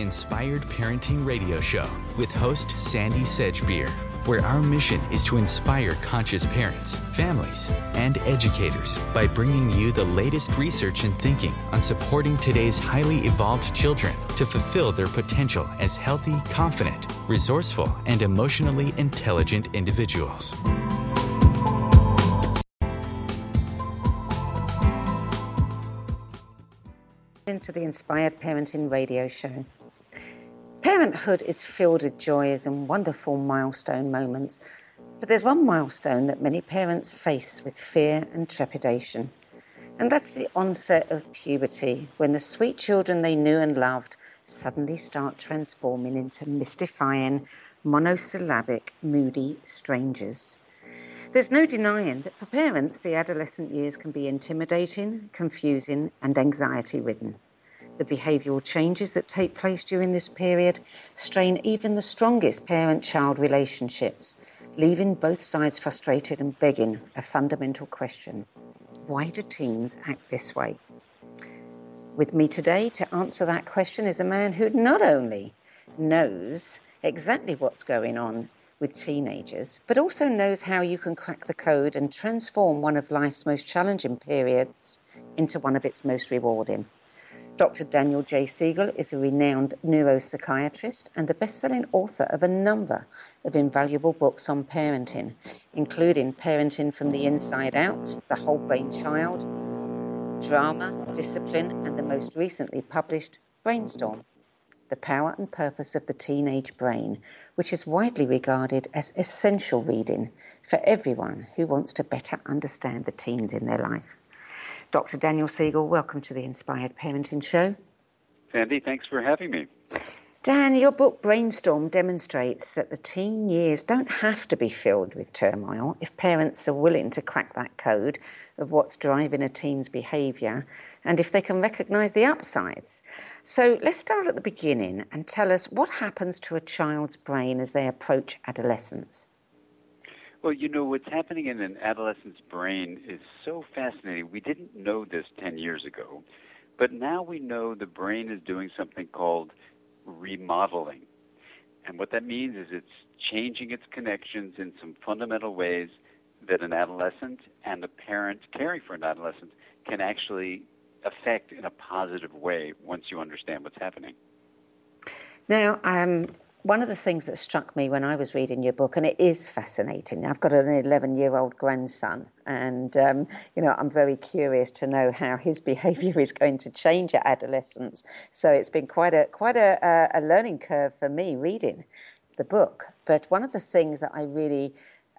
Inspired Parenting Radio Show with host Sandy Sedgbeer, where our mission is to inspire conscious parents, families, and educators by bringing you the latest research and thinking on supporting today's highly evolved children to fulfill their potential as healthy, confident, resourceful, and emotionally intelligent individuals. Into the Inspired Parenting Radio Show. Parenthood is filled with joys and wonderful milestone moments, but there's one milestone that many parents face with fear and trepidation, and that's the onset of puberty, when the sweet children they knew and loved suddenly start transforming into mystifying, monosyllabic, moody strangers. There's no denying that for parents, the adolescent years can be intimidating, confusing, and anxiety-ridden. The behavioural changes that take place during this period strain even the strongest parent-child relationships, leaving both sides frustrated and begging a fundamental question: why do teens act this way? With me today to answer that question is a man who not only knows exactly what's going on with teenagers, but also knows how you can crack the code and transform one of life's most challenging periods into one of its most rewarding. Dr. Daniel J. Siegel is a renowned neuropsychiatrist and the best-selling author of a number of invaluable books on parenting, including Parenting from the Inside Out, The Whole Brain Child, Drama, Discipline, and the most recently published Brainstorm, The Power and Purpose of the Teenage Brain, which is widely regarded as essential reading for everyone who wants to better understand the teens in their life. Dr. Daniel Siegel, welcome to the Inspired Parenting Show. Sandy, thanks for having me. Dan, your book Brainstorm demonstrates that the teen years don't have to be filled with turmoil if parents are willing to crack that code of what's driving a teen's behaviour and if they can recognise the upsides. So let's start at the beginning and tell us what happens to a child's brain as they approach adolescence. Well, you know, what's happening in an adolescent's brain is so fascinating. We didn't know this 10 years ago, but now we know the brain is doing something called remodeling. And what that means is it's changing its connections in some fundamental ways that an adolescent and the parent caring for an adolescent can actually affect in a positive way once you understand what's happening. Now, one of the things that struck me when I was reading your book, and it is fascinating, I've got an 11-year-old grandson, and I'm very curious to know how his behaviour is going to change at adolescence. So it's been quite a learning curve for me reading the book. But one of the things that I really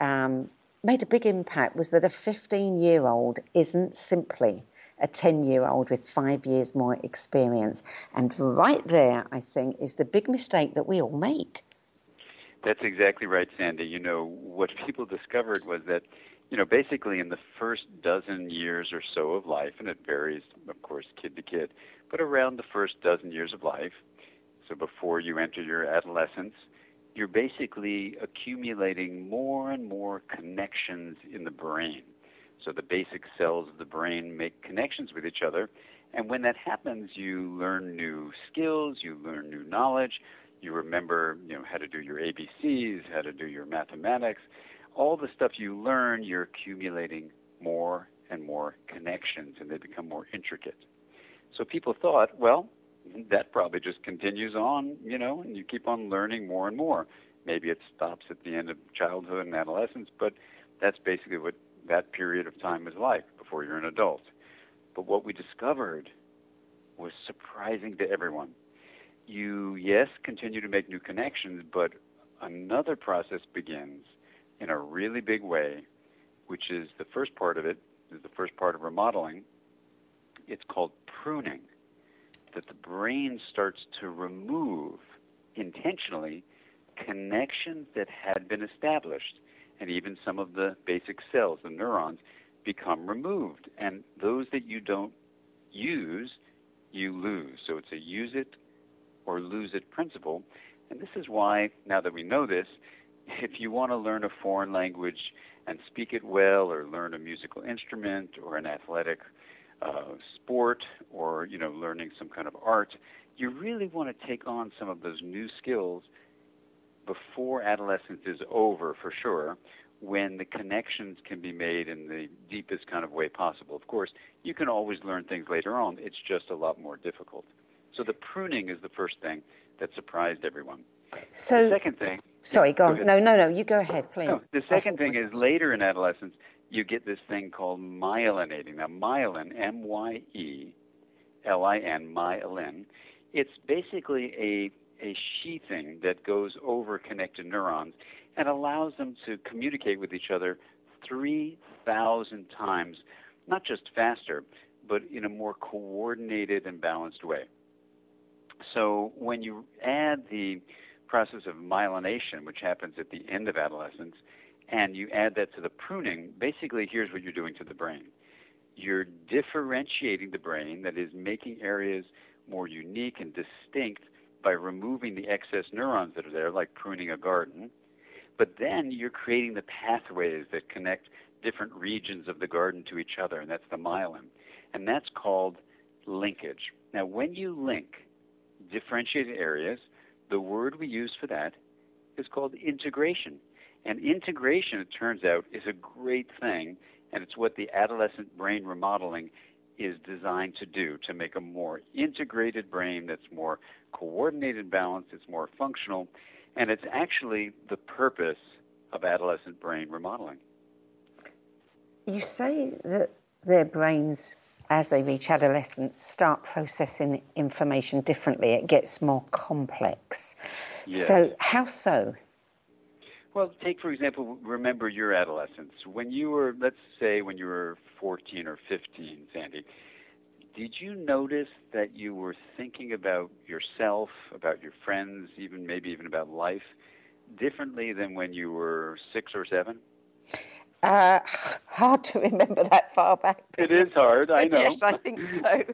made a big impact was that a 15-year-old isn't simply a 10-year-old with 5 years more experience. And right there, I think, is the big mistake that we all make. That's exactly right, Sandy. You know, what people discovered was that, basically in the first dozen years or so of life, and it varies, of course, kid to kid, but around the first dozen years of life, so before you enter your adolescence, you're basically accumulating more and more connections in the brain. So the basic cells of the brain make connections with each other. And when that happens, you learn new skills, you learn new knowledge, you remember, how to do your ABCs, how to do your mathematics. All the stuff you learn, you're accumulating more and more connections, and they become more intricate. So people thought, well, that probably just continues on, and you keep on learning more and more. Maybe it stops at the end of childhood and adolescence, but that's basically what that period of time is like before you're an adult. But what we discovered was surprising to everyone. You, yes, continue to make new connections, but another process begins in a really big way, which is the first part of it, is the first part of remodeling. It's called pruning, that the brain starts to remove intentionally connections that had been established. And even some of the basic cells, the neurons, become removed. And those that you don't use, you lose. So it's a use it or lose it principle. And this is why, now that we know this, if you want to learn a foreign language and speak it well, or learn a musical instrument or an athletic sport, or learning some kind of art, you really want to take on some of those new skills before adolescence is over, for sure, when the connections can be made in the deepest kind of way possible. Of course, you can always learn things later on. It's just a lot more difficult. So the pruning is the first thing that surprised everyone. So, the second thing... Sorry, go on. ahead. No, you go ahead, please. No, the second thing is later in adolescence, you get this thing called myelinating. Now, myelin, M-Y-E-L-I-N, myelin, it's basically a sheathing that goes over connected neurons and allows them to communicate with each other 3,000 times, not just faster, but in a more coordinated and balanced way. So when you add the process of myelination, which happens at the end of adolescence, and you add that to the pruning, basically here's what you're doing to the brain. You're differentiating the brain, that is making areas more unique and distinct by removing the excess neurons that are there, like pruning a garden. But then you're creating the pathways that connect different regions of the garden to each other, and that's the myelin. And that's called linkage. Now, when you link differentiated areas, the word we use for that is called integration. And integration, it turns out, is a great thing, and it's what the adolescent brain remodeling is designed to do, to make a more integrated brain that's more coordinated and balanced, it's more functional, and it's actually the purpose of adolescent brain remodeling. You say that their brains, as they reach adolescence, start processing information differently. It gets more complex. Yes. So how so? Well, take, for example, remember your adolescence. When you were, let's say, when you were 14 or 15, Sandy, did you notice that you were thinking about yourself, about your friends, maybe even about life, differently than when you were 6 or 7? Hard to remember that far back. It is hard, I know. Yes, I think so.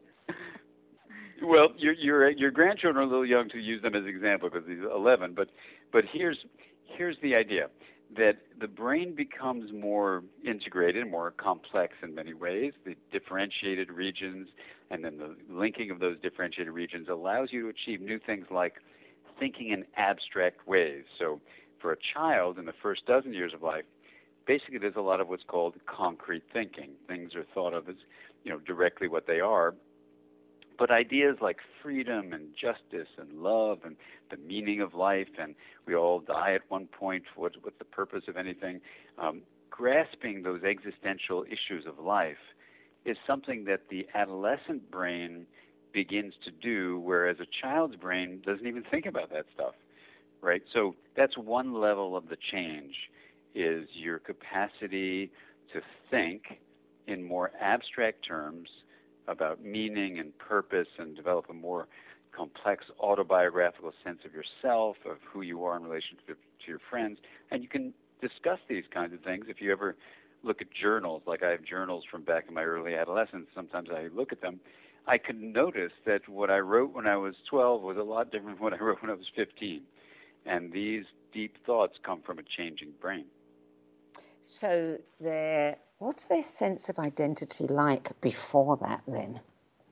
Well, your grandchildren are a little young to use them as an example because he's 11, but here's the idea, that the brain becomes more integrated, more complex in many ways. The differentiated regions and then the linking of those differentiated regions allows you to achieve new things like thinking in abstract ways. So for a child in the first dozen years of life, basically there's a lot of what's called concrete thinking. Things are thought of as, directly what they are. But ideas like freedom and justice and love and the meaning of life, and we all die at one point, what's the purpose of anything, grasping those existential issues of life is something that the adolescent brain begins to do, whereas a child's brain doesn't even think about that stuff, right? So that's one level of the change, is your capacity to think in more abstract terms about meaning and purpose and develop a more complex autobiographical sense of yourself, of who you are in relationship to your friends. And you can discuss these kinds of things. If you ever look at journals, like I have journals from back in my early adolescence, sometimes I look at them, I can notice that what I wrote when I was 12 was a lot different from what I wrote when I was 15. And these deep thoughts come from a changing brain. So what's their sense of identity like before that then?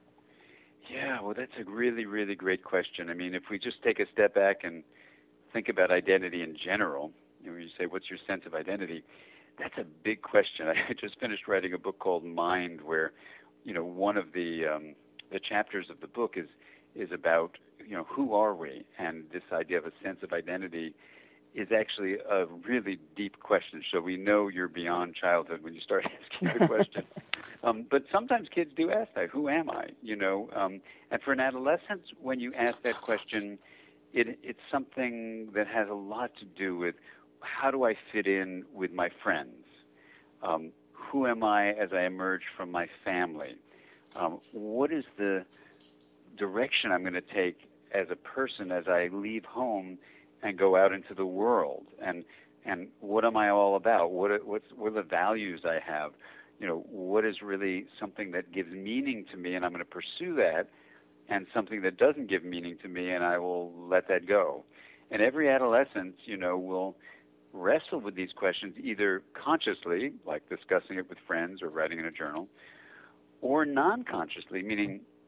Yeah, well, that's a really, really great question. I mean, if we just take a step back and think about identity in general, you say, what's your sense of identity? That's a big question. I just finished writing a book called Mind, where, one of the chapters of the book is about, who are we? And this idea of a sense of identity is actually a really deep question. So we know you're beyond childhood when you start asking the question. But sometimes kids do ask that, who am I? And for an adolescent, when you ask that question, it's something that has a lot to do with how do I fit in with my friends? Who am I as I emerge from my family? What is the direction I'm going to take as a person as I leave home and go out into the world, and what am I all about? What are the values I have? What is really something that gives meaning to me, and I'm going to pursue that, and something that doesn't give meaning to me, and I will let that go. And every adolescent, will wrestle with these questions either consciously, like discussing it with friends or writing in a journal, or non-consciously, meaning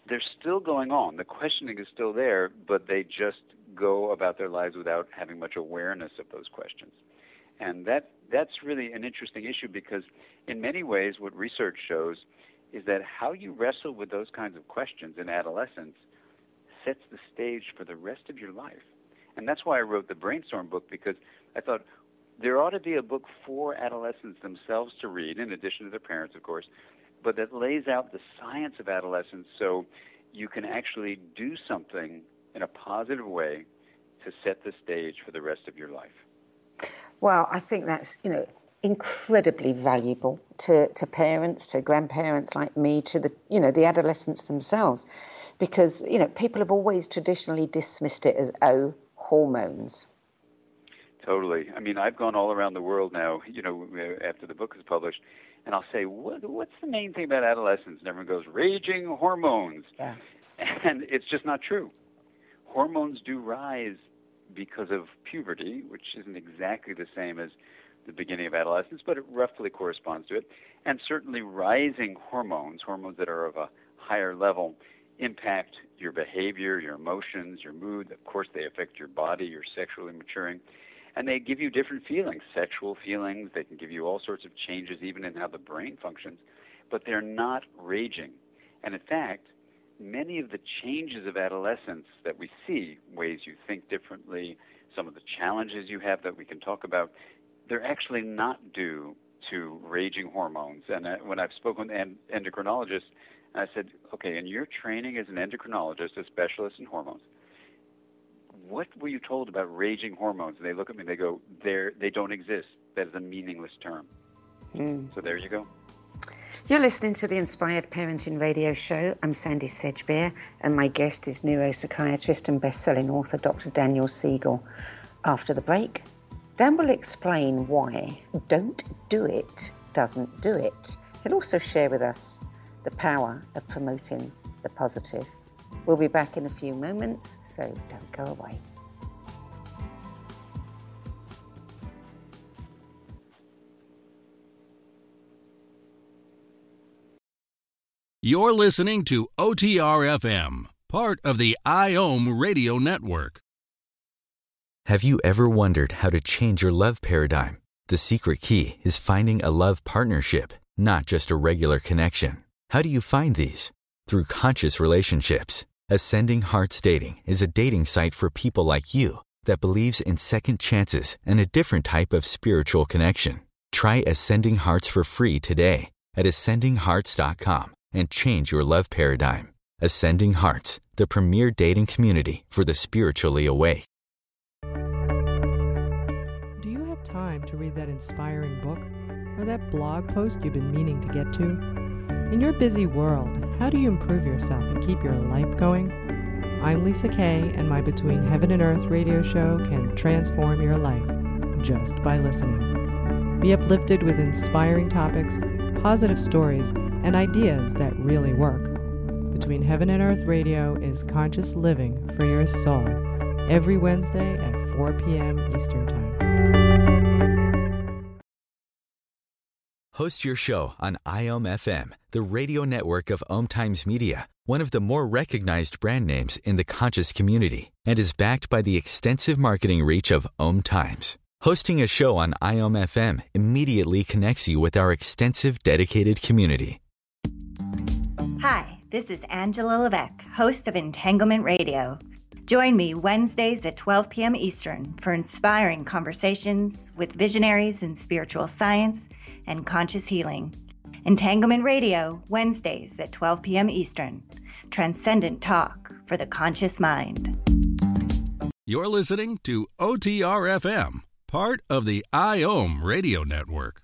they're still going on. The questioning is still there, but they just go about their lives without having much awareness of those questions. And that's really an interesting issue, because in many ways what research shows is that how you wrestle with those kinds of questions in adolescence sets the stage for the rest of your life. And that's why I wrote the Brainstorm book, because I thought there ought to be a book for adolescents themselves to read, in addition to their parents, of course, but that lays out the science of adolescence so you can actually do something in a positive way to set the stage for the rest of your life. Well, I think that's, incredibly valuable to parents, to grandparents like me, to the adolescents themselves, because, people have always traditionally dismissed it as, hormones. Totally. I mean, I've gone all around the world now, after the book is published, and I'll say, what's the main thing about adolescence? And everyone goes, raging hormones. Yeah. And it's just not true. Hormones do rise because of puberty, which isn't exactly the same as the beginning of adolescence, but it roughly corresponds to it. And certainly rising hormones that are of a higher level, impact your behavior, your emotions, your mood. Of course, they affect your body. You're sexually maturing. And they give you different feelings, sexual feelings. They can give you all sorts of changes, even in how the brain functions. But they're not raging. And in fact, many of the changes of adolescence that we see, ways you think differently, some of the challenges you have that we can talk about, they're actually not due to raging hormones. And when I've spoken with endocrinologists, I said, okay, in your training as an endocrinologist, a specialist in hormones, what were you told about raging hormones? And they look at me and they go, they don't exist. That is a meaningless term. So there you go. You're listening to the Inspired Parenting Radio Show. I'm Sandy Sedgbeer, and my guest is neuropsychiatrist and best-selling author Dr. Daniel Siegel. After the break, Dan will explain why Don't Do It doesn't do it. He'll also share with us the power of promoting the positive. We'll be back in a few moments, so don't go away. You're listening to OTR-FM, part of the IOM Radio Network. Have you ever wondered how to change your love paradigm? The secret key is finding a love partnership, not just a regular connection. How do you find these? Through conscious relationships. Ascending Hearts Dating is a dating site for people like you that believes in second chances and a different type of spiritual connection. Try Ascending Hearts for free today at ascendinghearts.com and change your love paradigm. Ascending Hearts, the premier dating community for the spiritually awake. Do you have time to read that inspiring book or that blog post you've been meaning to get to? In your busy world, how do you improve yourself and keep your life going? I'm Lisa Kay, and my Between Heaven and Earth radio show can transform your life just by listening. Be uplifted with inspiring topics, positive stories, and ideas that really work. Between Heaven and Earth Radio is conscious living for your soul, every Wednesday at 4 p.m. Eastern Time. Host your show on IOM FM, the radio network of Om Times Media, one of the more recognized brand names in the conscious community, and is backed by the extensive marketing reach of Om Times. Hosting a show on IOM FM immediately connects you with our extensive dedicated community. Hi, this is Angela Levesque, host of Entanglement Radio. Join me Wednesdays at 12 p.m. Eastern for inspiring conversations with visionaries in spiritual science and conscious healing. Entanglement Radio, Wednesdays at 12 p.m. Eastern. Transcendent talk for the conscious mind. You're listening to OTR-FM, part of the IOM Radio Network.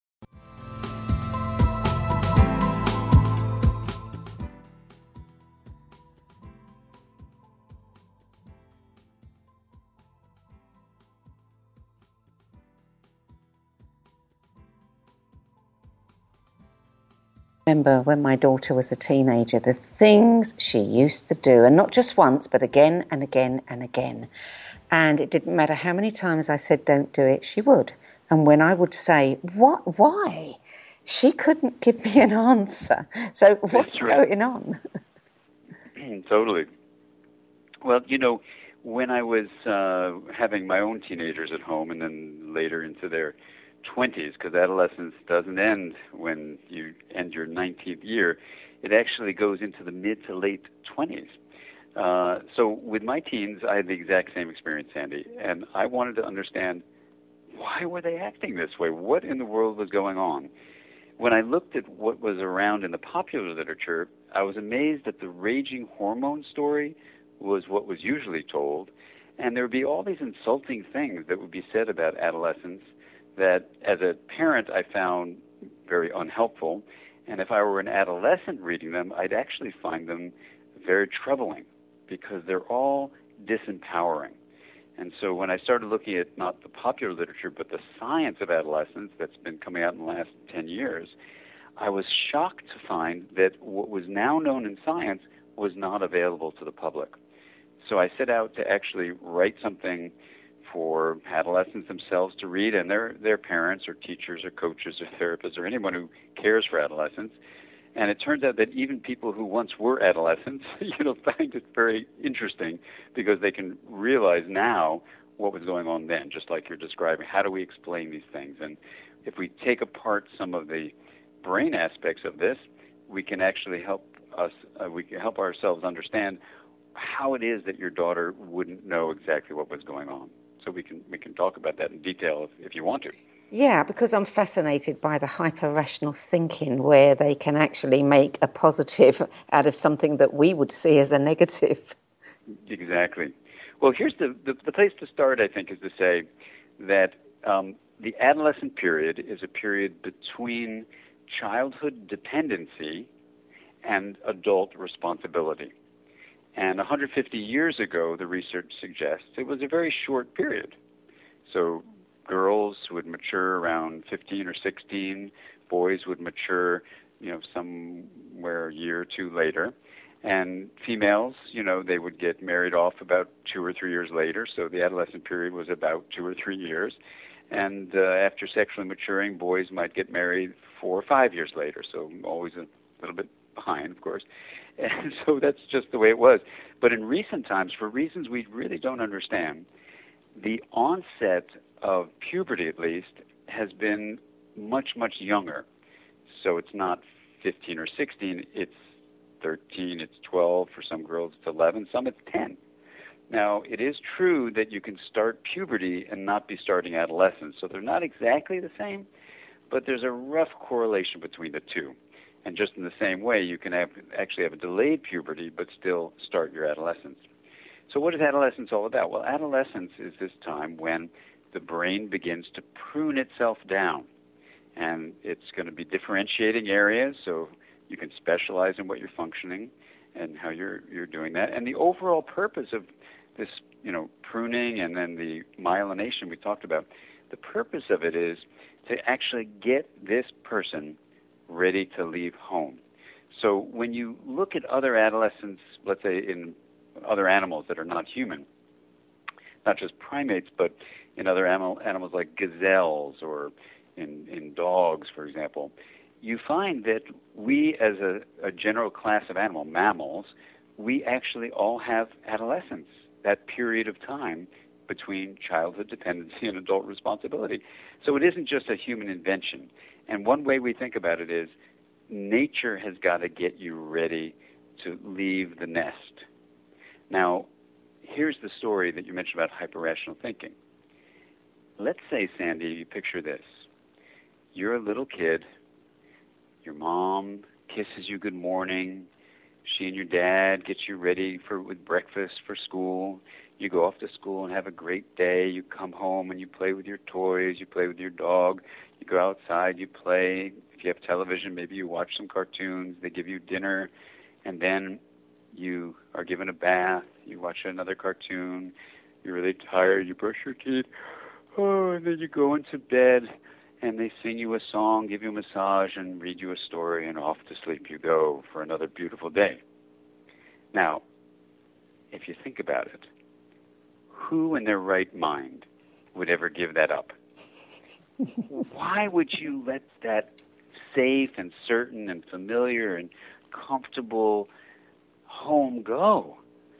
Remember when my daughter was a teenager, the things she used to do, and not just once, but again and again and again. And it didn't matter how many times I said, don't do it, she would. And when I would say, what, why? She couldn't give me an answer. So what's going on? Totally. Well, when I was having my own teenagers at home and then later into their 20s, because adolescence doesn't end when you end your 19th year, it actually goes into the mid to late 20s. So with my teens, I had the exact same experience, Sandy, and I wanted to understand, why were they acting this way? What in the world was going on? When I looked at what was around in the popular literature, I was amazed that the raging hormone story was what was usually told, and there would be all these insulting things that would be said about adolescence that, as a parent, I found very unhelpful, and if I were an adolescent reading them, I'd actually find them very troubling, because they're all disempowering. And so when I started looking at not the popular literature, but the science of adolescence that's been coming out in the last 10 years, I was shocked to find that what was now known in science was not available to the public. So I set out to actually write something for adolescents themselves to read, and their parents or teachers or coaches or therapists or anyone who cares for adolescents. And it turns out that even people who once were adolescents, find it very interesting, because they can realize now what was going on then, just like you're describing. How do we explain these things? And if we take apart some of the brain aspects of this, we can actually help ourselves understand how it is that your daughter wouldn't know exactly what was going on. So we can talk about that in detail if you want to. Yeah, because I'm fascinated by the hyper-rational thinking where they can actually make a positive out of something that we would see as a negative. Exactly. Well, here's the place to start, I think, is to say that the adolescent period is a period between childhood dependency and adult responsibility. And 150 years ago, the research suggests it was a very short period. So girls would mature around 15 or 16. Boys would mature, somewhere a year or two later. And females, they would get married off about 2 or 3 years later. So the adolescent period was about 2 or 3 years. And after sexually maturing, boys might get married 4 or 5 years later. So always a little bit behind, of course. And so that's just the way it was. But in recent times, for reasons we really don't understand, the onset of puberty, at least, has been much, much younger. So it's not 15 or 16, it's 13, it's 12, for some girls it's 11, some it's 10. Now, it is true that you can start puberty and not be starting adolescence, so they're not exactly the same, but there's a rough correlation between the two. And just in the same way, you can actually have a delayed puberty but still start your adolescence. So what is adolescence all about? Well, adolescence is this time when the brain begins to prune itself down. And it's going to be differentiating areas, so you can specialize in what you're functioning and how you're doing that. And the overall purpose of this, pruning and then the myelination we talked about, the purpose of it is to actually get this person ready to leave home. So when you look at other adolescents, let's say in other animals that are not human, not just primates, but in other animals like gazelles or in dogs, for example, you find that we as a general class of animal, mammals, we actually all have adolescence, that period of time between childhood dependency and adult responsibility. So it isn't just a human invention. And one way we think about it is nature has got to get you ready to leave the nest. Now, here's the story that you mentioned about hyper-rational thinking. Let's say, Sandy, you picture this. You're a little kid. Your mom kisses you good morning. She and your dad get you ready with breakfast for school. You go off to school and have a great day. You come home and you play with your toys. You play with your dog. You go outside, you play. If you have television, maybe you watch some cartoons. They give you dinner. And then you are given a bath. You watch another cartoon. You're really tired. You brush your teeth. Oh, and then you go into bed. And they sing you a song, give you a massage, and read you a story, and off to sleep you go for another beautiful day. Now, if you think about it, who in their right mind would ever give that up? Why would you let that safe and certain and familiar and comfortable home go?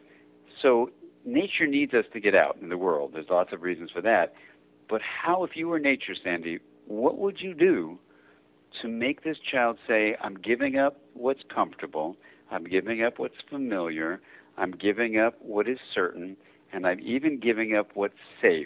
So nature needs us to get out in the world. There's lots of reasons for that. But how, if you were nature, Sandy, what would you do to make this child say, I'm giving up what's comfortable, I'm giving up what's familiar, I'm giving up what is certain, and I'm even giving up what's safe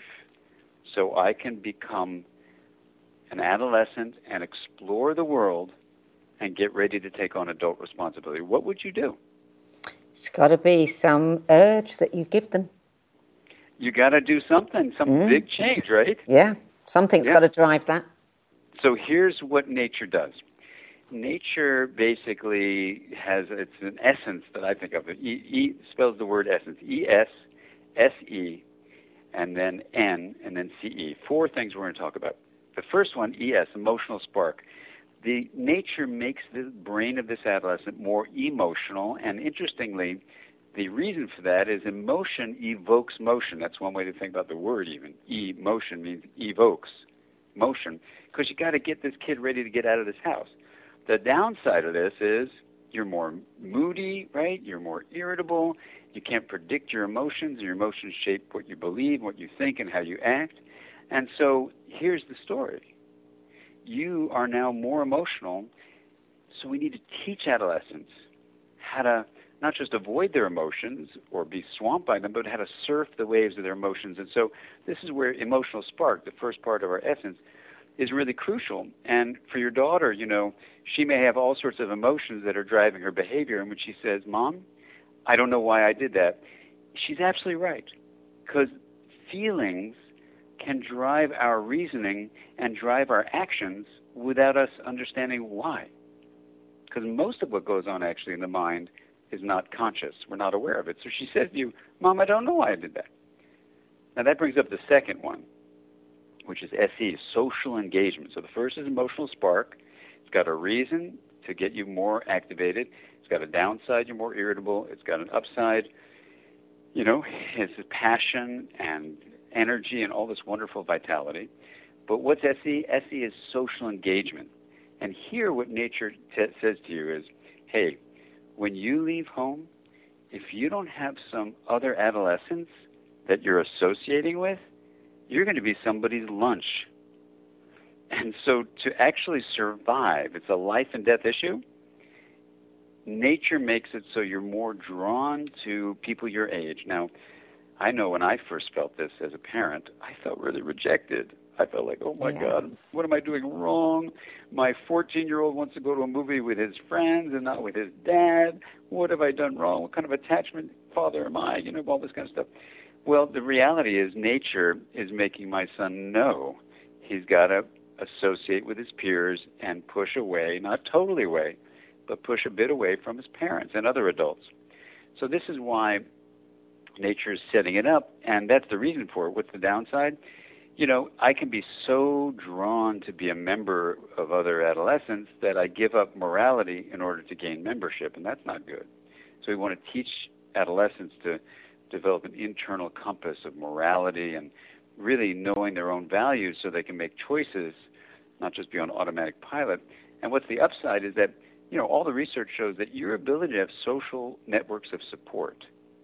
so I can become an adolescent and explore the world and get ready to take on adult responsibility? What would you do? It's got to be some urge that you give them. You got to do something, some big change, right? Yeah, something's got to drive that. So here's what nature does. Nature basically has, it's an essence that I think of. E spells the word essence, E-S-S-E, and then N, and then C-E. 4 things we're going to talk about. The first one, E-S, emotional spark. The nature makes the brain of this adolescent more emotional, and interestingly, the reason for that is emotion evokes motion. That's one way to think about the word even. Emotion means evokes motion, because you got to get this kid ready to get out of this house. The downside of this is you're more moody, right? You're more irritable. You can't predict your emotions. Your emotions shape what you believe, what you think, and how you act. And so here's the story. You are now more emotional, so we need to teach adolescents how to not just avoid their emotions or be swamped by them, but how to surf the waves of their emotions. And so this is where emotional spark, the first part of our essence, is really crucial. And for your daughter, you know, she may have all sorts of emotions that are driving her behavior. And when she says, Mom, I don't know why I did that, she's absolutely right. Because feelings can drive our reasoning and drive our actions without us understanding why. Because most of what goes on actually in the mind is not conscious. We're not aware of it. So she says to you, Mom, I don't know why I did that. Now that brings up the second one, which is SE, social engagement. So the first is emotional spark. It's got a reason to get you more activated. It's got a downside, you're more irritable. It's got an upside, you know, it's passion and energy and all this wonderful vitality. But what's SE? SE is social engagement. And here what nature says to you is, hey, when you leave home, if you don't have some other adolescents that you're associating with, you're going to be somebody's lunch. And so to actually survive, it's a life and death issue. Nature makes it so you're more drawn to people your age. Now, I know when I first felt this as a parent, I felt really rejected. I felt like, oh my God, what am I doing wrong? My 14-year-old wants to go to a movie with his friends and not with his dad. What have I done wrong? What kind of attachment father am I? You know, all this kind of stuff. Well, the reality is nature is making my son know he's got to associate with his peers and push away, not totally away, but push a bit away from his parents and other adults. So this is why nature is setting it up, and that's the reason for it. What's the downside? You know, I can be so drawn to be a member of other adolescents that I give up morality in order to gain membership, and that's not good. So we want to teach adolescents to develop an internal compass of morality and really knowing their own values so they can make choices, not just be on automatic pilot. And what's the upside is that, you know, all the research shows that your ability to have social networks of support,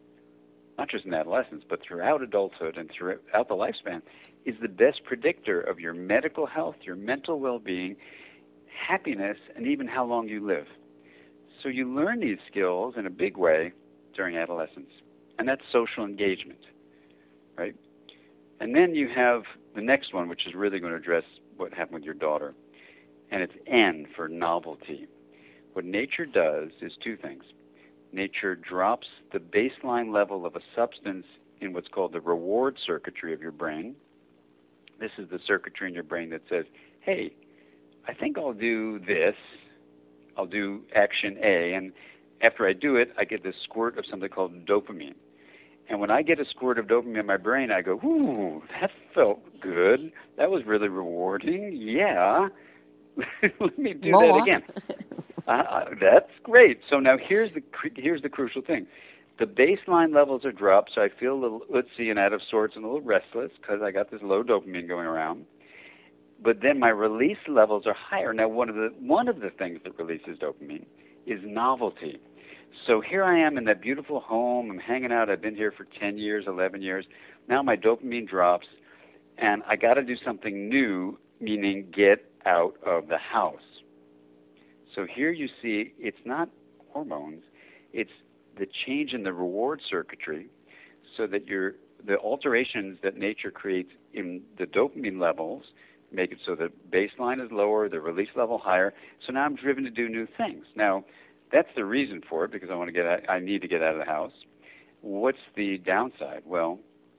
not just in adolescence, but throughout adulthood and throughout the lifespan, is the best predictor of your medical health, your mental well-being, happiness, and even how long you live. So you learn these skills in a big way during adolescence, and that's social engagement, right? And then you have the next one, which is really going to address what happened with your daughter, and it's N for novelty. What nature does is 2 things. Nature drops the baseline level of a substance in what's called the reward circuitry of your brain. This is the circuitry in your brain that says, hey, I think I'll do this. I'll do action A, and after I do it, I get this squirt of something called dopamine. And when I get a squirt of dopamine in my brain, I go, ooh, that felt good. That was really rewarding. Yeah. Let me do that again. That's great. So now here's the crucial thing. The baseline levels are dropped, so I feel a little utsy and out of sorts and a little restless because I got this low dopamine going around. But then my release levels are higher. Now, one of the things that releases dopamine is novelty. So here I am in that beautiful home. I'm hanging out. I've been here for 10 years, 11 years. Now my dopamine drops, and I got to do something new, meaning get out of the house. So here you see it's not hormones, it's the change in the reward circuitry, so that the alterations that nature creates in the dopamine levels make it so the baseline is lower, the release level higher. So now I'm driven to do new things. Now, that's the reason for it, because I need to get out of the house. What's the downside? Well,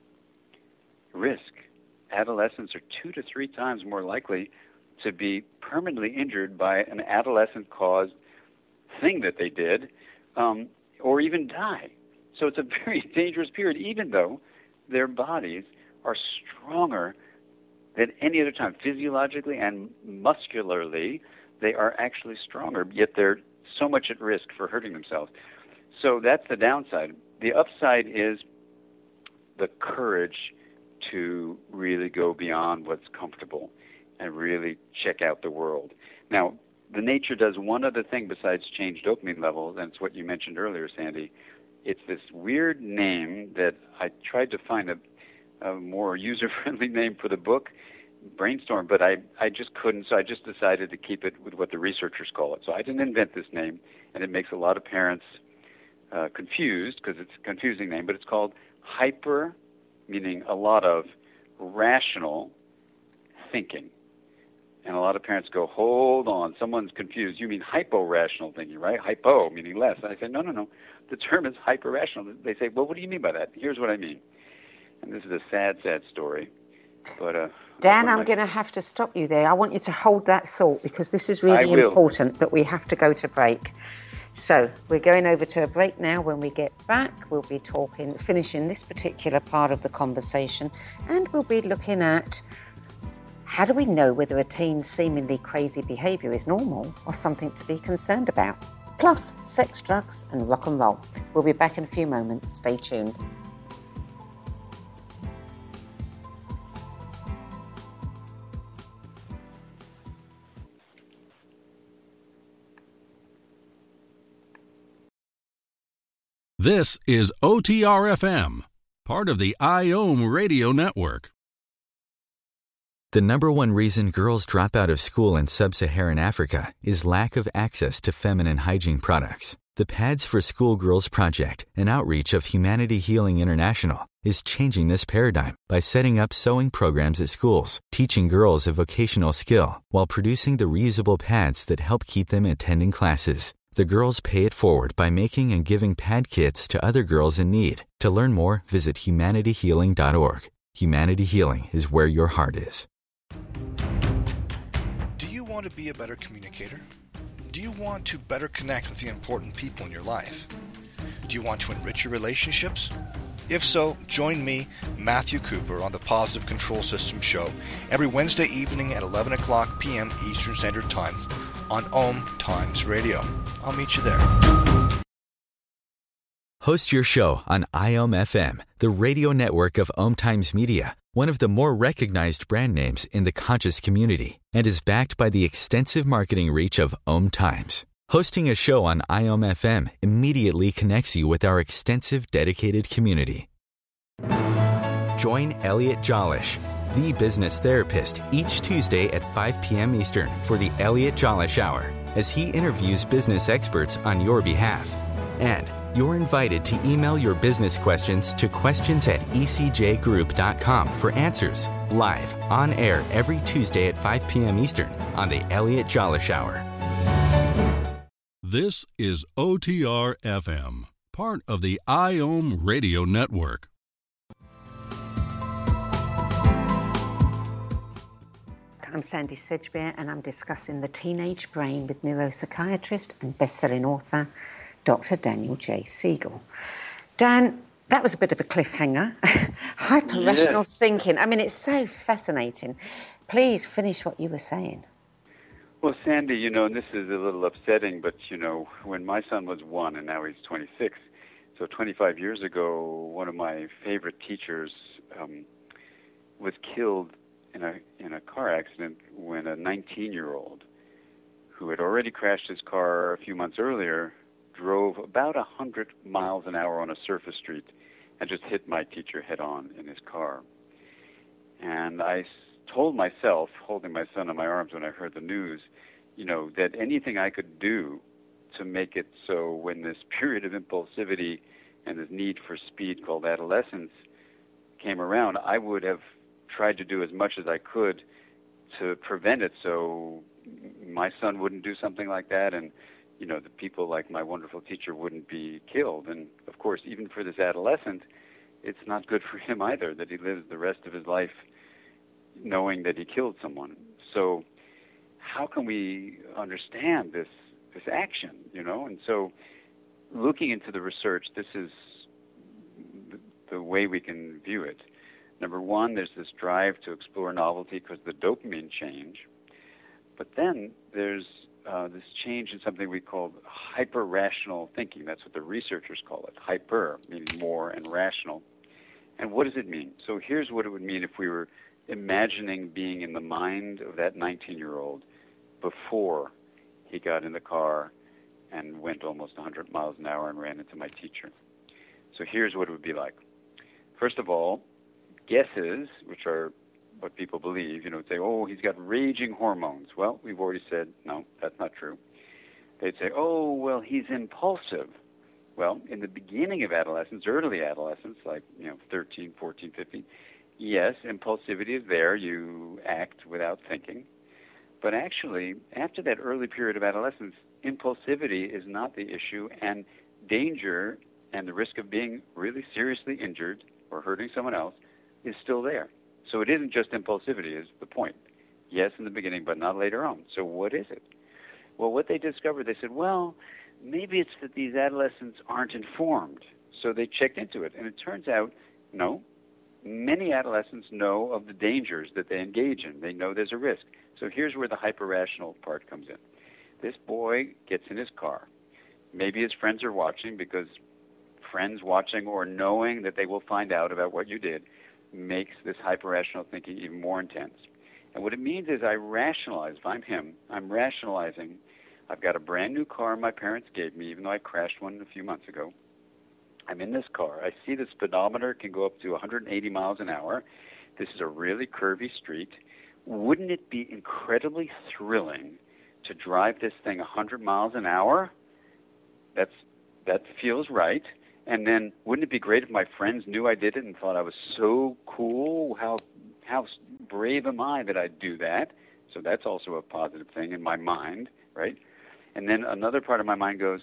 risk. Adolescents are 2 to 3 times more likely to be permanently injured by an adolescent-caused thing that they did, or even die. So it's a very dangerous period, even though their bodies are stronger than any other time. Physiologically and muscularly, they are actually stronger, yet they're so much at risk for hurting themselves. So that's the downside. The upside is the courage to really go beyond what's comfortable and really check out the world. Now, the nature does one other thing besides change dopamine levels, and it's what you mentioned earlier, Sandy. It's this weird name that I tried to find a more user-friendly name for the book, Brainstorm, but I just couldn't, so I just decided to keep it with what the researchers call it. So I didn't invent this name, and it makes a lot of parents confused because it's a confusing name, but it's called hyper, meaning a lot of rational thinking. And a lot of parents go, hold on, someone's confused. You mean hypo-rational thinking, right? Hypo, meaning less. And I say, no. The term is hyper-rational. They say, well, what do you mean by that? Here's what I mean. And this is a sad, sad story. But Dan, I'm going to have to stop you there. I want you to hold that thought because this is really important, but we have to go to break. So we're going over to a break now. When we get back, we'll be finishing this particular part of the conversation, and we'll be looking at how do we know whether a teen's seemingly crazy behaviour is normal or something to be concerned about? Plus, sex, drugs and rock and roll. We'll be back in a few moments. Stay tuned. This is OTR-FM, part of the IOM Radio Network. The number one reason girls drop out of school in sub-Saharan Africa is lack of access to feminine hygiene products. The Pads for Schoolgirls Project, an outreach of Humanity Healing International, is changing this paradigm by setting up sewing programs at schools, teaching girls a vocational skill, while producing the reusable pads that help keep them attending classes. The girls pay it forward by making and giving pad kits to other girls in need. To learn more, visit humanityhealing.org. Humanity Healing is where your heart is. Do you want to be a better communicator? Do you want to better connect with the important people in your life? Do you want to enrich your relationships? If so, join me, Matthew Cooper, on the Positive Control System Show every Wednesday evening at 11 o'clock p.m. Eastern Standard Time on Om Times Radio. I'll meet you there. Host your show on IOM FM, the radio network of Om Times Media, one of the more recognized brand names in the conscious community, and is backed by the extensive marketing reach of Om Times. Hosting a show on IOM FM immediately connects you with our extensive dedicated community. Join Elliot Jolish, the business therapist, each Tuesday at 5 p.m. Eastern for the Elliot Jolish Hour, as he interviews business experts on your behalf. And you're invited to email your business questions to questions@ecjgroup.com for answers, live, on air every Tuesday at 5 p.m. Eastern on the Elliot Jolish Hour. This is OTR-FM, part of the IOM Radio Network. I'm Sandy Sedgbeer, and I'm discussing the teenage brain with neuropsychiatrist and best-selling author Dr. Daniel J. Siegel. Dan, that was a bit of a cliffhanger. Hyper-rational thinking. I mean, it's so fascinating. Please finish what you were saying. Well, Sandy, and this is a little upsetting, but, when my son was 1 and now he's 26, so 25 years ago, one of my favorite teachers was killed in a car accident when a 19-year-old who had already crashed his car a few months earlier drove about 100 miles an hour on a surface street and just hit my teacher head on in his car. And I told myself, holding my son in my arms when I heard the news, that anything I could do to make it so when this period of impulsivity and this need for speed called adolescence came around, I would have tried to do as much as I could to prevent it so my son wouldn't do something like that, and the people like my wonderful teacher wouldn't be killed. And of course, even for this adolescent, it's not good for him either that he lives the rest of his life knowing that he killed someone. So how can we understand this action, And so looking into the research, this is the way we can view it. Number one, there's this drive to explore novelty because of the dopamine change. But then there's this change in something we call hyper-rational thinking. That's what the researchers call it. Hyper, meaning more, and rational. And what does it mean? So here's what it would mean if we were imagining being in the mind of that 19-year-old before he got in the car and went almost 100 miles an hour and ran into my teacher. So here's what it would be like. First of all, guesses, which are what people believe, say, oh, he's got raging hormones. Well, we've already said, no, that's not true. They'd say, oh, well, he's impulsive. Well, in the beginning of adolescence, early adolescence, like, 13, 14, 15, yes, impulsivity is there. You act without thinking. But actually, after that early period of adolescence, impulsivity is not the issue, and danger and the risk of being really seriously injured or hurting someone else is still there. So it isn't just impulsivity is the point. Yes, in the beginning, but not later on. So what is it? Well, what they discovered, they said, well, maybe it's that these adolescents aren't informed. So they checked into it, and it turns out, no, many adolescents know of the dangers that they engage in. They know there's a risk. So here's where the hyper-rational part comes in. This boy gets in his car. Maybe his friends are watching, because friends watching or knowing that they will find out about what you did makes this hyper-rational thinking even more intense. And what it means is I rationalize. If I'm him, I'm rationalizing. I've got a brand new car my parents gave me, even though I crashed one a few months ago. I'm in this car. I see the speedometer can go up to 180 miles an hour. This is a really curvy street. Wouldn't it be incredibly thrilling to drive this thing 100 miles an hour? That feels right. And then wouldn't it be great if my friends knew I did it and thought I was so cool? How brave am I that I'd do that? So that's also a positive thing in my mind, right? And then another part of my mind goes,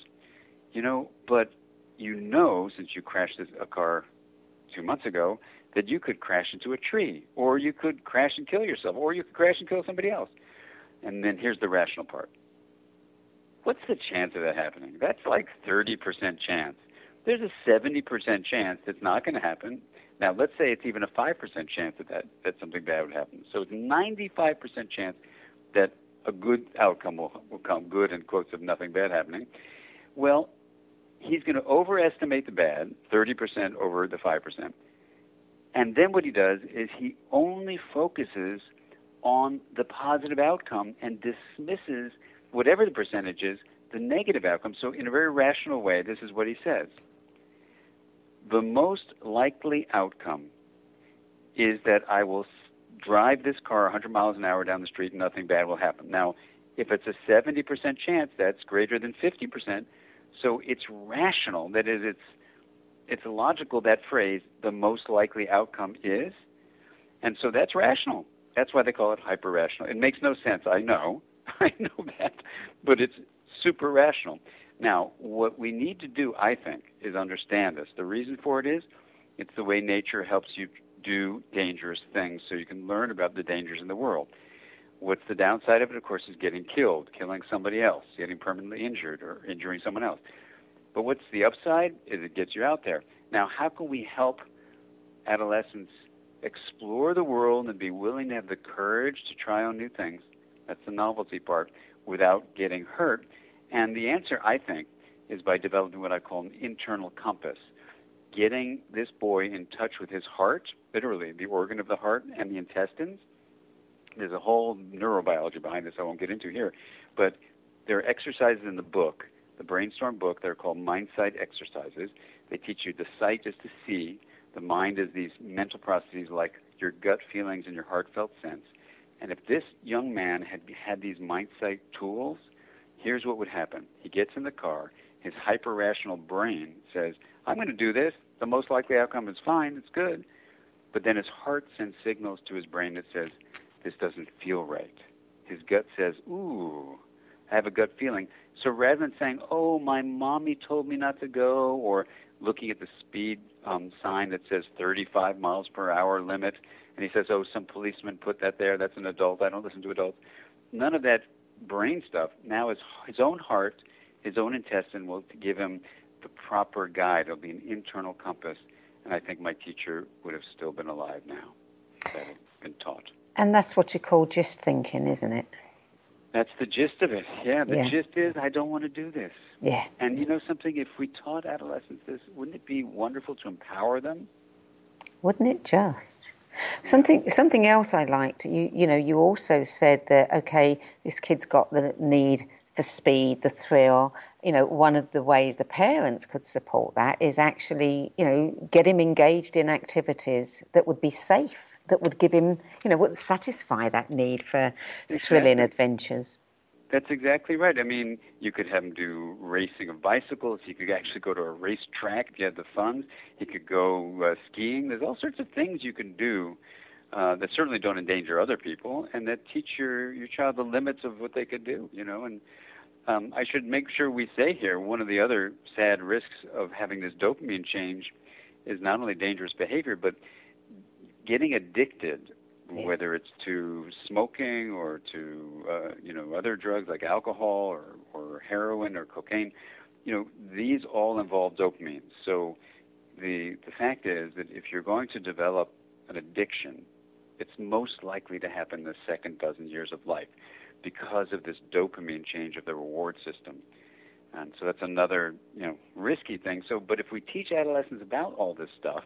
but since you crashed a car 2 months ago, that you could crash into a tree, or you could crash and kill yourself, or you could crash and kill somebody else. And then here's the rational part. What's the chance of that happening? That's like 30% chance. There's a 70% chance that's not going to happen. Now, let's say it's even a 5% chance that something bad would happen. So it's 95% chance that a good outcome will come, good in quotes of nothing bad happening. Well, he's going to overestimate the bad, 30% over the 5%. And then what he does is he only focuses on the positive outcome and dismisses, whatever the percentage is, the negative outcome. So in a very rational way, this is what he says. The most likely outcome is that I will drive this car 100 miles an hour down the street and nothing bad will happen. Now, if it's a 70% chance, that's greater than 50%. So it's rational. That is, it's logical, that phrase, the most likely outcome is. And so that's rational. That's why they call it hyper-rational. It makes no sense, I know. I know that. But it's super rational. Now, what we need to do, I think, is understand this. The reason for it is it's the way nature helps you do dangerous things so you can learn about the dangers in the world. What's the downside of it, of course, is getting killed, killing somebody else, getting permanently injured or injuring someone else. But what's the upside is it gets you out there. Now, how can we help adolescents explore the world and be willing to have the courage to try on new things? That's the novelty part, without getting hurt. And the answer, I think, is by developing what I call an internal compass, getting this boy in touch with his heart, literally the organ of the heart and the intestines. There's a whole neurobiology behind this I won't get into here, but there are exercises in the book the Brainstorm book. They're called mind-sight exercises. They teach you the sight is to see, the mind is these mental processes like your gut feelings and your heartfelt sense. And if this young man had these mind-sight tools, here's what would happen. He gets in the car. His hyper-rational brain says, I'm going to do this. The most likely outcome is fine. It's good. But then his heart sends signals to his brain that says, this doesn't feel right. His gut says, ooh, I have a gut feeling. So rather than saying, oh, my mommy told me not to go, or looking at the speed sign that says 35 miles per hour limit, and he says, oh, some policeman put that there. That's an adult. I don't listen to adults. None of that brain stuff. Now his own heart, his own intestine will give him the proper guide. It'll be an internal compass. And I think my teacher would have still been alive now if that had been taught. And that's what you call gist thinking, isn't it? That's the gist of it. Yeah, the gist is, I don't want to do this. Yeah. And you know something, if we taught adolescents this, wouldn't it be wonderful to empower them? Wouldn't it just? Something else I liked, you also said that, okay, this kid's got the need for speed, the thrill. One of the ways the parents could support that is actually, get him engaged in activities that would be safe, that would give him, would satisfy that need for thrilling adventures. That's exactly right. I mean, you could have him do racing of bicycles. He could actually go to a racetrack if you had the funds. He could go skiing. There's all sorts of things you can do that certainly don't endanger other people and that teach your child the limits of what they could do, And I should make sure we say here, one of the other sad risks of having this dopamine change is not only dangerous behavior, but getting addicted. Yes. Whether it's to smoking or to other drugs like alcohol or heroin or cocaine, these all involve dopamine. So the fact is that if you're going to develop an addiction, it's most likely to happen the second dozen years of life because of this dopamine change of the reward system. And so that's another risky thing. But if we teach adolescents about all this stuff,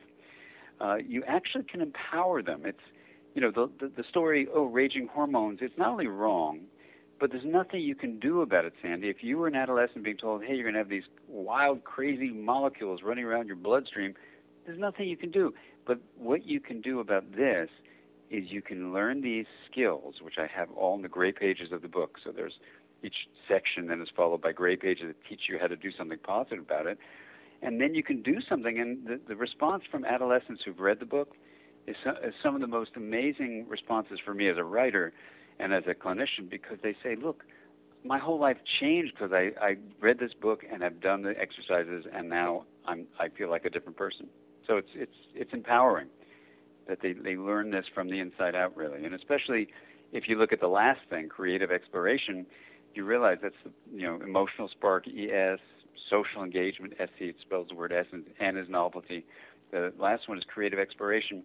you actually can empower them. It's the story, raging hormones, it's not only wrong, but there's nothing you can do about it, Sandy. If you were an adolescent being told, hey, you're going to have these wild, crazy molecules running around your bloodstream, there's nothing you can do. But what you can do about this is you can learn these skills, which I have all in the gray pages of the book. So there's each section then is followed by gray pages that teach you how to do something positive about it. And then you can do something. And the response from adolescents who've read the book is some of the most amazing responses for me as a writer and as a clinician, because they say, look, my whole life changed because I read this book and I've done the exercises and now I feel like a different person. So it's empowering that they learn this from the inside out, really. And especially if you look at the last thing, creative exploration, you realize that's emotional spark, ES, social engagement, SC, it spells the word S, and N is novelty. The last one is creative exploration.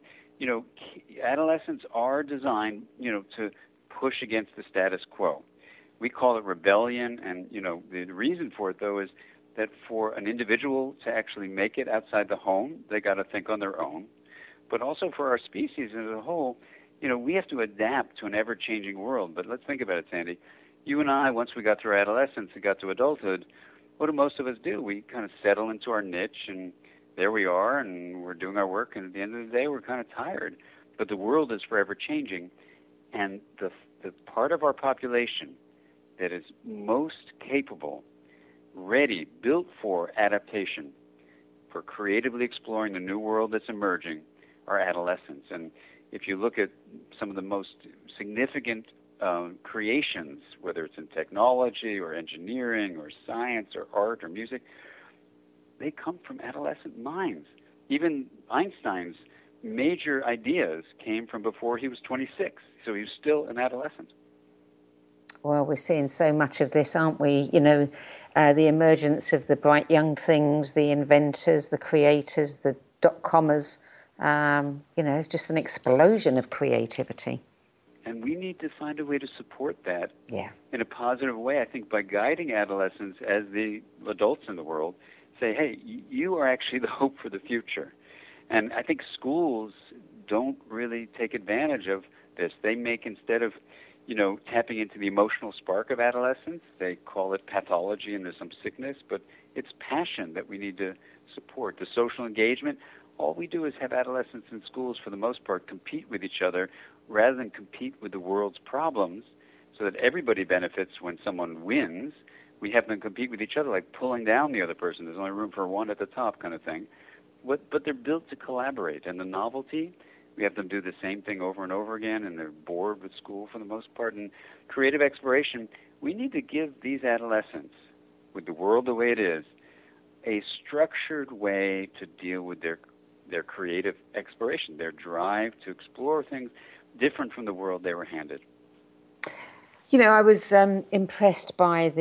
Adolescents are designed, to push against the status quo. We call it rebellion, and, the reason for it, though, is that for an individual to actually make it outside the home, they got to think on their own. But also for our species as a whole, we have to adapt to an ever-changing world. But let's think about it, Sandy. You and I, once we got through adolescence and got to adulthood, what do most of us do? We kind of settle into our niche, and there we are, and we're doing our work, and at the end of the day, we're kind of tired. But the world is forever changing, and the part of our population that is most capable, ready, built for adaptation, for creatively exploring the new world that's emerging, are adolescents. And if you look at some of the most significant creations, whether it's in technology or engineering or science or art or music, they come from adolescent minds. Even Einstein's major ideas came from before he was 26, so he was still an adolescent. Well, we're seeing so much of this, aren't we? The emergence of the bright young things, the inventors, the creators, the dot-commers. It's just an explosion of creativity. And we need to find a way to support that in a positive way, I think, by guiding adolescents as the adults in the world. Say, hey, you are actually the hope for the future. And I think schools don't really take advantage of this. They make, instead of, tapping into the emotional spark of adolescence. They call it pathology and there's some sickness, but it's passion that we need to support. The social engagement, all we do is have adolescents in schools, for the most part, compete with each other rather than compete with the world's problems so that everybody benefits when someone wins. We have them compete with each other, like pulling down the other person. There's only room for one at the top kind of thing. But they're built to collaborate. And the novelty, we have them do the same thing over and over again, and they're bored with school for the most part. And creative exploration, we need to give these adolescents, with the world the way it is, a structured way to deal with their creative exploration, their drive to explore things different from the world they were handed. I was impressed by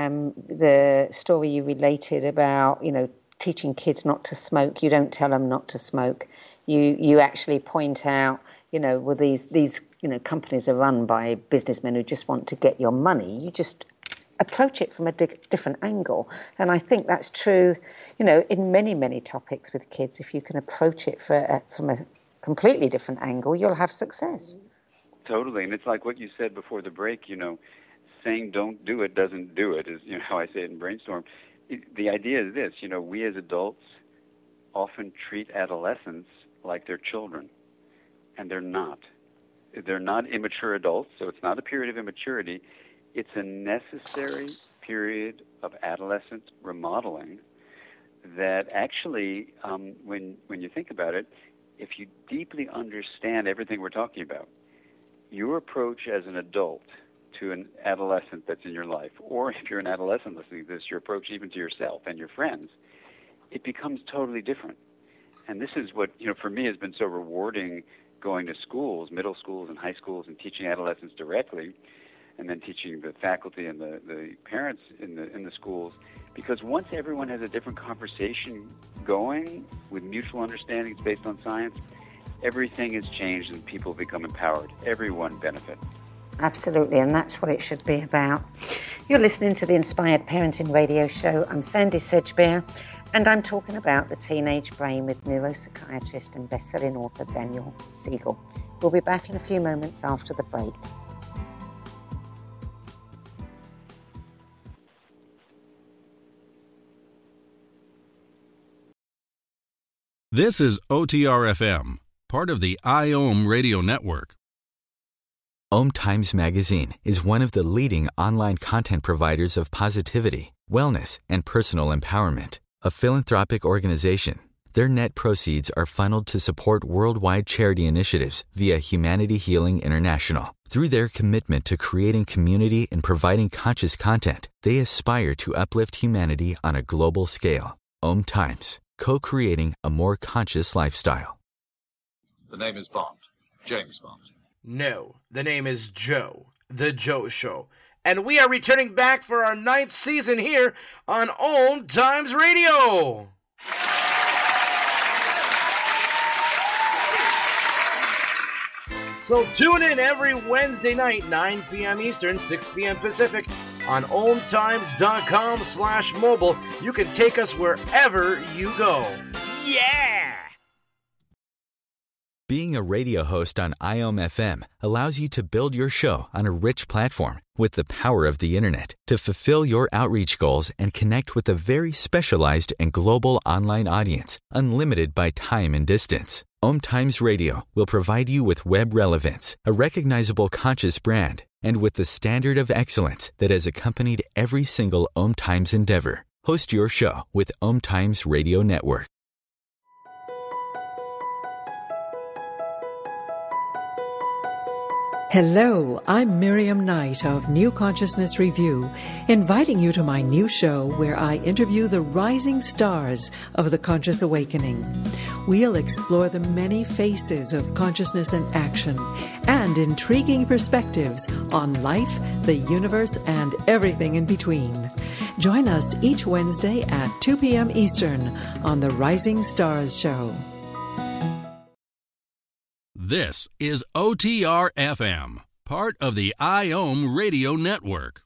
the story you related about, teaching kids not to smoke. You don't tell them not to smoke. You actually point out, well, these companies are run by businessmen who just want to get your money. You just approach it from a different angle. And I think that's true, in many, many topics with kids. If you can approach it from a completely different angle, you'll have success. Totally. And it's like what you said before the break, saying don't do it doesn't do it, is how I say it in Brainstorm. The idea is this, we as adults often treat adolescents like they're children, and they're not. They're not immature adults, so it's not a period of immaturity. It's a necessary period of adolescent remodeling that actually, when you think about it, if you deeply understand everything we're talking about, your approach as an adult to an adolescent that's in your life, or if you're an adolescent listening to this, your approach even to yourself and your friends, it becomes totally different. And this is what, for me has been so rewarding, going to schools, middle schools and high schools, and teaching adolescents directly, and then teaching the faculty and the parents in the schools, because once everyone has a different conversation going with mutual understandings based on science, everything has changed and people become empowered. Everyone benefits. Absolutely, and that's what it should be about. You're listening to the Inspired Parenting Radio Show. I'm Sandy Sedgbeer, and I'm talking about the teenage brain with neuropsychiatrist and best-selling author Daniel Siegel. We'll be back in a few moments after the break. This is OTR-FM, part of the IOM Radio Network. Om Times Magazine is one of the leading online content providers of positivity, wellness, and personal empowerment. A philanthropic organization, their net proceeds are funneled to support worldwide charity initiatives via Humanity Healing International. Through their commitment to creating community and providing conscious content, they aspire to uplift humanity on a global scale. Om Times, co-creating a more conscious lifestyle. The name is Bond, James Bond. No, the name is Joe, The Joe Show. And we are returning back for our 9th season here on Om Times Radio. So tune in every Wednesday night, 9 p.m. Eastern, 6 p.m. Pacific, on omtimes.com/mobile. You can take us wherever you go. Yeah! Being a radio host on IOM FM allows you to build your show on a rich platform with the power of the internet to fulfill your outreach goals and connect with a very specialized and global online audience, unlimited by time and distance. Om Times Radio will provide you with web relevance, a recognizable conscious brand, and with the standard of excellence that has accompanied every single Om Times endeavor. Host your show with Om Times Radio Network. Hello, I'm Miriam Knight of New Consciousness Review, inviting you to my new show where I interview the rising stars of the conscious awakening. We'll explore the many faces of consciousness and action and intriguing perspectives on life, the universe, and everything in between. Join us each Wednesday at 2 p.m. Eastern on the Rising Stars Show. This is OTR-FM, part of the IOM Radio Network.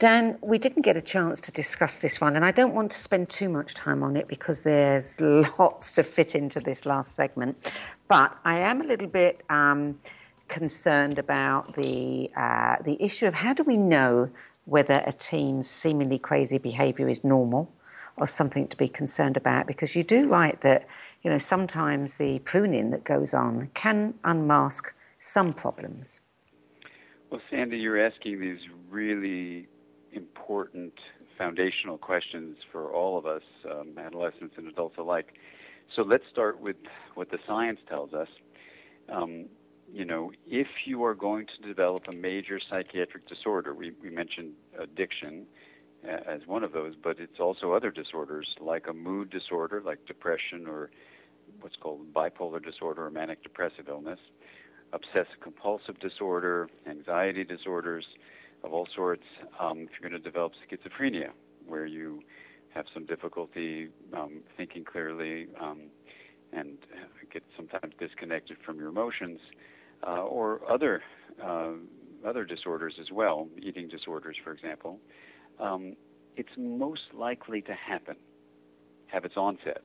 Dan, we didn't get a chance to discuss this one, and I don't want to spend too much time on it because there's lots to fit into this last segment. But I am a little bit concerned about the issue of how do we know whether a teen's seemingly crazy behaviour is normal or something to be concerned about? Because you do write that, sometimes the pruning that goes on can unmask some problems. Well, Sandy, you're asking these really important foundational questions for all of us, adolescents and adults alike. So let's start with what the science tells us. If you are going to develop a major psychiatric disorder, we mentioned addiction as one of those, but it's also other disorders like a mood disorder, like depression or what's called bipolar disorder or manic depressive illness, obsessive-compulsive disorder, anxiety disorders of all sorts. If you're going to develop schizophrenia, where you have some difficulty thinking clearly and get sometimes disconnected from your emotions, or other disorders as well, eating disorders, for example, it's most likely to have its onset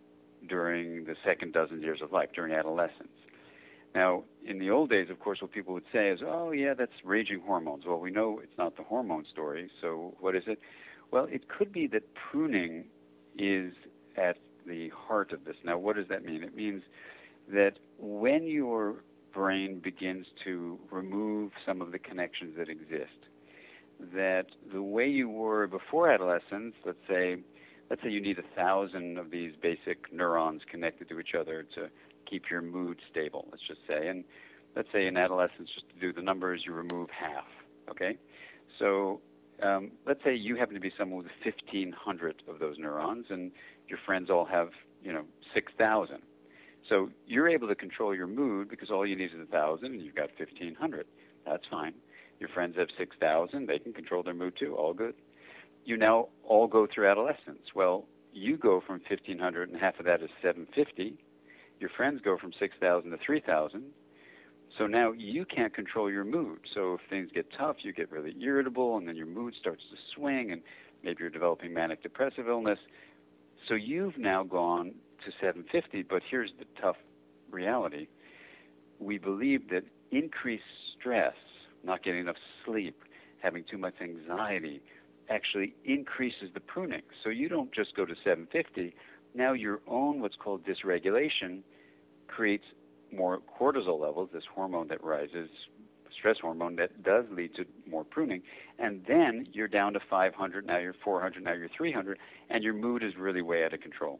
during the second dozen years of life, during adolescence. Now, in the old days, of course, what people would say is, oh, yeah, that's raging hormones. Well, we know it's not the hormone story, so what is it? Well, it could be that pruning is at the heart of this. Now, what does that mean? It means that when your brain begins to remove some of the connections that exist, that the way you were before adolescence, let's say you need 1,000 of these basic neurons connected to each other to keep your mood stable, let's just say. And let's say in adolescence, just to do the numbers, you remove half, okay? So let's say you happen to be someone with 1,500 of those neurons, and your friends all have, 6,000. So you're able to control your mood because all you need is 1,000, and you've got 1,500. That's fine. Your friends have 6,000. They can control their mood too. All good. You now all go through adolescence. Well, you go from 1,500, and half of that is 750. Your friends go from 6,000 to 3,000. So now you can't control your mood. So if things get tough, you get really irritable, and then your mood starts to swing, and maybe you're developing manic depressive illness. So you've now gone to 750, but here's the tough reality. We believe that increased stress, not getting enough sleep, having too much anxiety, actually increases the pruning. So you don't just go to 750. Now your own what's called dysregulation creates more cortisol levels, this hormone that rises, stress hormone that does lead to more pruning. And then you're down to 500, now you're 400, now you're 300, and your mood is really way out of control.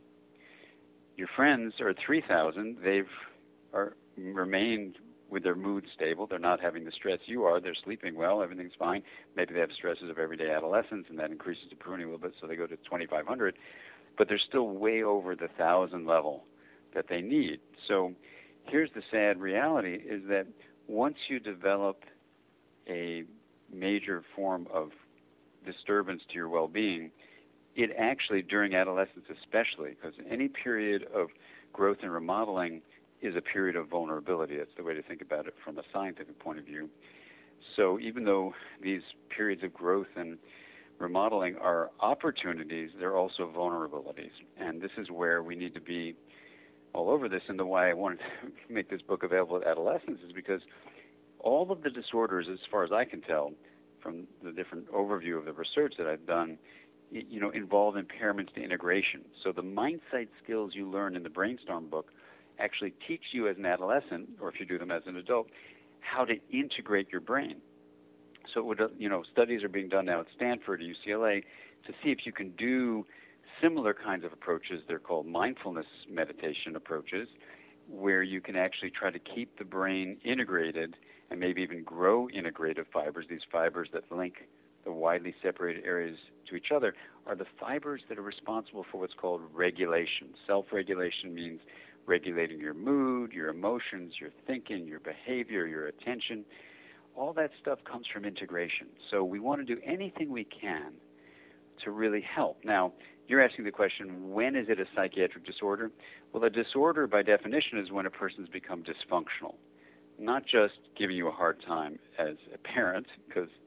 Your friends are at 3,000. They've remained with their mood stable. They're not having the stress you are. They're sleeping well. Everything's fine. Maybe they have stresses of everyday adolescence, and that increases the pruning a little bit, so they go to 2,500. But they're still way over the 1,000 level that they need. So here's the sad reality is that once you develop a major form of disturbance to your well-being, it actually, during adolescence especially, because any period of growth and remodeling is a period of vulnerability. That's the way to think about it from a scientific point of view. So even though these periods of growth and remodeling are opportunities, they're also vulnerabilities. And this is where we need to be all over this. And the why I wanted to make this book available to adolescents is because all of the disorders, as far as I can tell from the different overview of the research that I've done, involve impairments to integration. So the MindSight skills you learn in the Brainstorm book actually teach you as an adolescent, or if you do them as an adult, how to integrate your brain. So, studies are being done now at Stanford, UCLA, to see if you can do similar kinds of approaches. They're called mindfulness meditation approaches, where you can actually try to keep the brain integrated and maybe even grow integrative fibers. These fibers that link the widely separated areas to each other are the fibers that are responsible for what's called regulation. Self-regulation means regulating your mood, your emotions, your thinking, your behavior, your attention. All that stuff comes from integration. So we want to do anything we can to really help. Now, you're asking the question, when is it a psychiatric disorder? Well, a disorder, by definition, is when a person's become dysfunctional. Not just giving you a hard time as a parent, because that's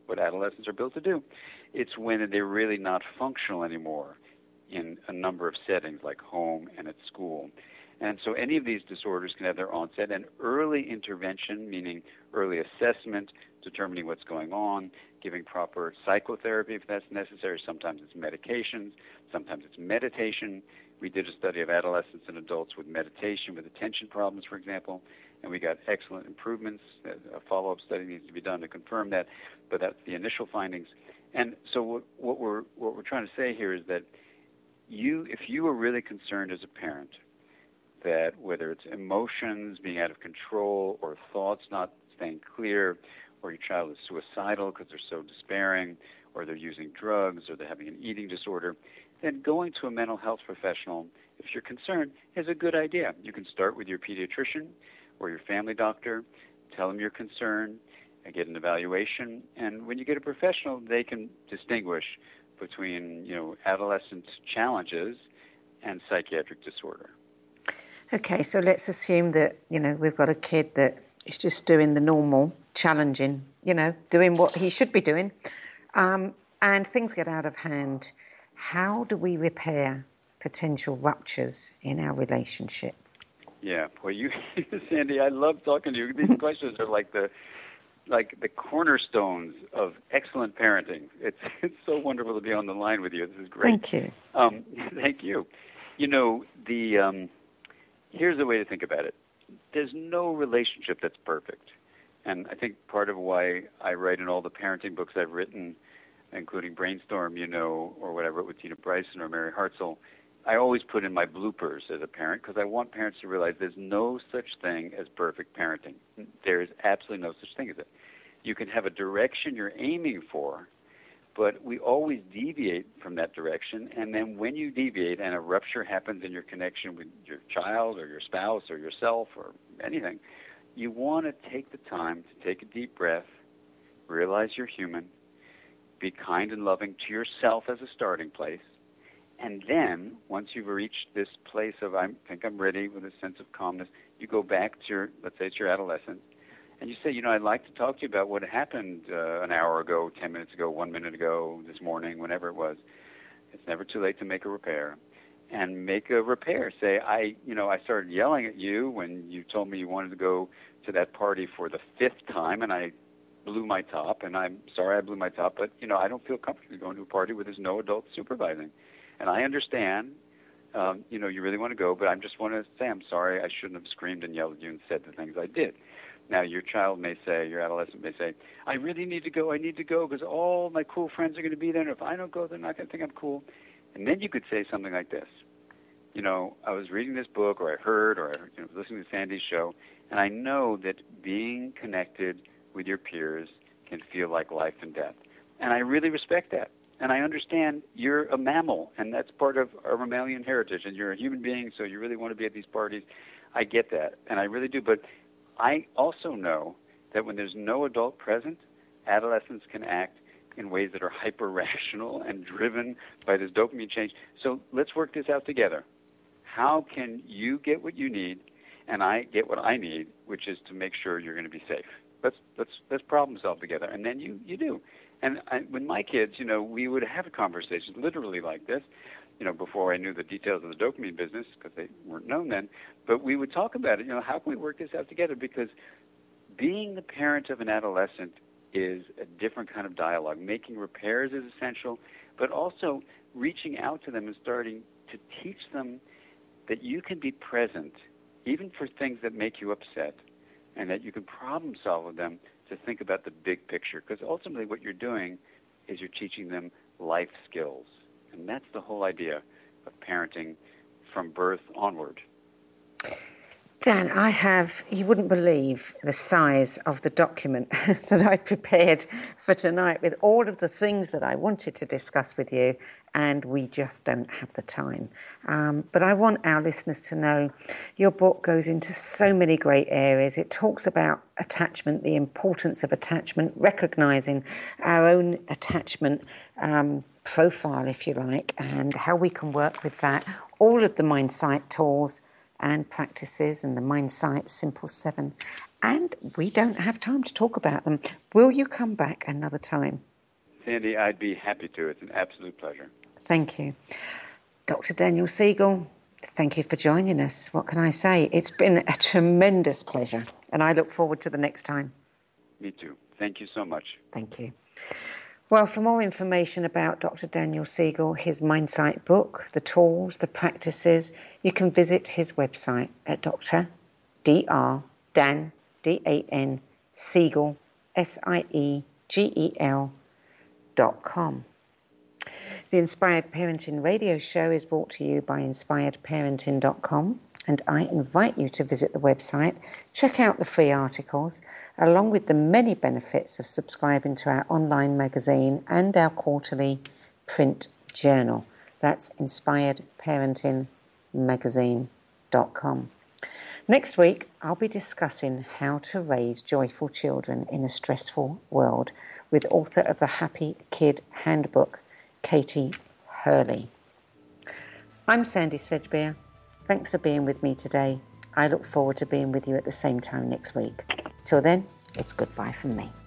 what adolescents are built to do. It's when they're really not functional anymore in a number of settings like home and at school. And so any of these disorders can have their onset, and early intervention, meaning early assessment, determining what's going on, giving proper psychotherapy if that's necessary. Sometimes it's medications, sometimes it's meditation. We did a study of adolescents and adults with meditation, with attention problems, for example, and we got excellent improvements. A follow-up study needs to be done to confirm that, but that's the initial findings. And so what we're trying to say here is that if you are really concerned as a parent that whether it's emotions being out of control or thoughts not staying clear, or your child is suicidal because they're so despairing, or they're using drugs, or they're having an eating disorder, then going to a mental health professional, if you're concerned, is a good idea. You can start with your pediatrician or your family doctor, tell them you're concerned, and get an evaluation. And when you get a professional, they can distinguish between, adolescent challenges and psychiatric disorder. Okay, so let's assume that, we've got a kid that is just doing the normal, challenging, doing what he should be doing, and things get out of hand. How do we repair potential ruptures in our relationship? Yeah, well, Sandy, I love talking to you. These questions are like the cornerstones of excellent parenting. It's so wonderful to be on the line with you. This is great. Thank you. Thank you. Here's the way to think about it. There's no relationship that's perfect. And I think part of why I write in all the parenting books I've written, including Brainstorm, or whatever, with Tina Bryson or Mary Hartzell, I always put in my bloopers as a parent because I want parents to realize there's no such thing as perfect parenting. There is absolutely no such thing as it. You can have a direction you're aiming for, but we always deviate from that direction. And then when you deviate and a rupture happens in your connection with your child or your spouse or yourself or anything, you want to take the time to take a deep breath, realize you're human, be kind and loving to yourself as a starting place. And then, once you've reached this place of I think I'm ready with a sense of calmness, you go back to let's say it's your adolescence, and you say, I'd like to talk to you about what happened an hour ago, 10 minutes ago, 1 minute ago, this morning, whenever it was. It's never too late to make a repair. And make a repair. Say, I started yelling at you when you told me you wanted to go to that party for the 5th time, and I blew my top, and I'm sorry I blew my top, but, I don't feel comfortable going to a party where there's no adult supervising. And I understand, you really want to go, but I just want to say I'm sorry. I shouldn't have screamed and yelled at you and said the things I did. Now, your adolescent may say, I really need to go. I need to go because all my cool friends are going to be there. And if I don't go, they're not going to think I'm cool. And then you could say something like this. I was reading this book, or I heard, or I was listening to Sandy's show, and I know that being connected with your peers can feel like life and death. And I really respect that. And I understand you're a mammal, and that's part of our mammalian heritage, and you're a human being, so you really want to be at these parties. I get that, and I really do. But I also know that when there's no adult present, adolescents can act in ways that are hyper-rational and driven by this dopamine change. So let's work this out together. How can you get what you need, and I get what I need, which is to make sure you're going to be safe? Let's problem solve together, and then you do. And with my kids, we would have a conversation literally like this, before I knew the details of the dopamine business, because they weren't known then. But we would talk about it, how can we work this out together? Because being the parent of an adolescent is a different kind of dialogue. Making repairs is essential, but also reaching out to them and starting to teach them that you can be present, even for things that make you upset, and that you can problem solve with them to think about the big picture. Because ultimately what you're doing is you're teaching them life skills. And that's the whole idea of parenting from birth onward. Dan, you wouldn't believe the size of the document that I prepared for tonight with all of the things that I wanted to discuss with you, and we just don't have the time. But I want our listeners to know your book goes into so many great areas. It talks about attachment, the importance of attachment, recognizing our own attachment profile, if you like, and how we can work with that. All of the MindSight tools and practices and the MindSight Simple 7. and we don't have time to talk about them. Will you come back another time? Sandy, I'd be happy to. It's an absolute pleasure. Thank you. Dr. Daniel Siegel, thank you for joining us. What can I say? It's been a tremendous pleasure, and I look forward to the next time. Me too. Thank you so much. Thank you. Well, for more information about Dr. Daniel Siegel, his Mindsight book, the tools, the practices, you can visit his website at Dr. Dan, D-A-N, Siegel, SIEGEL.com. The Inspired Parenting Radio Show is brought to you by InspiredParenting.com, and I invite you to visit the website, check out the free articles, along with the many benefits of subscribing to our online magazine and our quarterly print journal. That's InspiredParentingMagazine.com. Next week, I'll be discussing how to raise joyful children in a stressful world with author of the Happy Kid Handbook, Katie Hurley. I'm Sandy Sedgbeer. Thanks for being with me today. I look forward to being with you at the same time next week. Till then, it's goodbye from me.